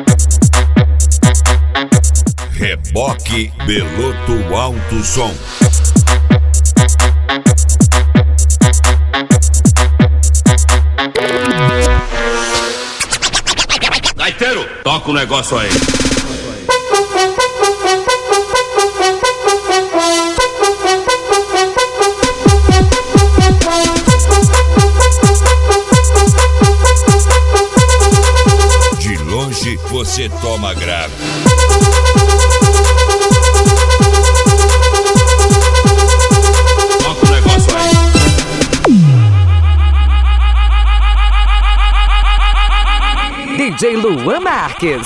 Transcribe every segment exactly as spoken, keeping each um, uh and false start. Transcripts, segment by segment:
Reboque Beloto Alto Som. Gaiteiro, toca o negócio aí. De longe você toma grave. Toca o negócio aí. D J Luan Marques.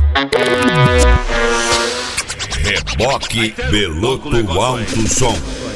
Reboque Beloto Alto Som.